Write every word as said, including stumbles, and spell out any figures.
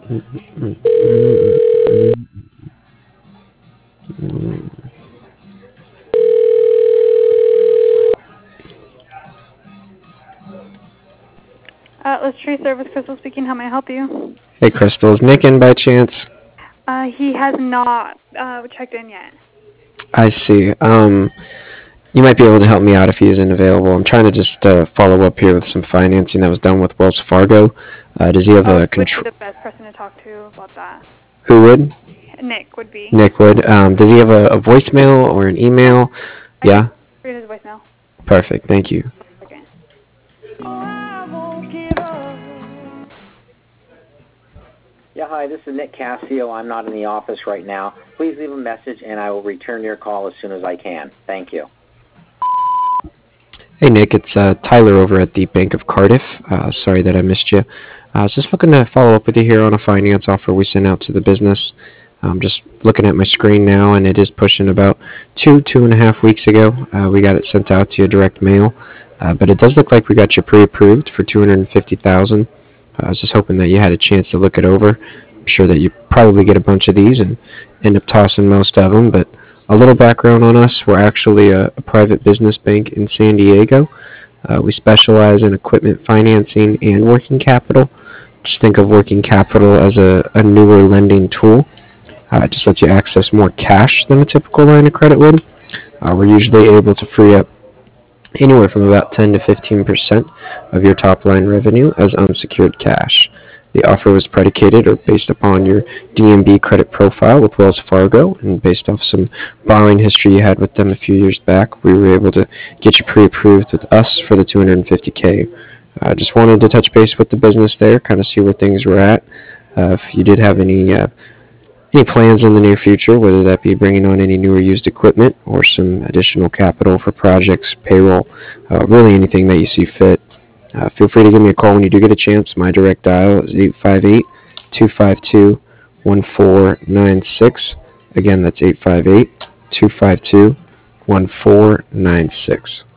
Atlas Tree Service, Crystal speaking. How may I help you? Hey, Crystal, is Nick in by chance? Uh, he has not uh, checked in yet. I see. Um, you might be able to help me out if he isn't available. I'm trying to just uh, follow up here with some financing that was done with Wells Fargo. Uh, does he have Oh, a he would be control? the best person to talk to about that. Who would? Nick would be. Nick would. Um, does he have a, a voicemail or an email? I can Yeah? read his voicemail. Perfect. Thank you. Okay. Yeah, hi, this is Nick Cassio. I'm not in the office right now. Please leave a message, and I will return your call as soon as I can. Thank you. Hey, Nick. It's uh, Tyler over at the Bank of Cardiff. Uh, sorry that I missed you. I was just looking to follow up with you here on a finance offer we sent out to the business. I'm just looking at my screen now, and it is pushing about two, two and a half weeks ago. Uh, we got it sent out to you direct mail, uh, but it does look like we got you pre-approved for two hundred fifty thousand dollars. I was just hoping that you had a chance to look it over. I'm sure that you probably get a bunch of these and end up tossing most of them, but a little background on us. We're actually a, a private business bank in San Diego. Uh, we specialize in equipment financing and working capital. Just think of working capital as a, a newer lending tool. Uh, it just lets you access more cash than a typical line of credit would. Uh, we're usually able to free up anywhere from about ten to fifteen percent of your top line revenue as unsecured cash. The offer was predicated or based upon your D M B credit profile with Wells Fargo, and based off some borrowing history you had with them a few years back, we were able to get you pre-approved with us for the two hundred fifty K. I uh, just wanted to touch base with the business there, kind of see where things were at. Uh, if you did have any uh, any plans in the near future, whether that be bringing on any new or used equipment or some additional capital for projects, payroll, uh, really anything that you see fit. Uh, feel free to give me a call when you do get a chance. My direct dial is eight five eight, two five two, one four nine six. Again, that's eight five eight, two five two, one four nine six.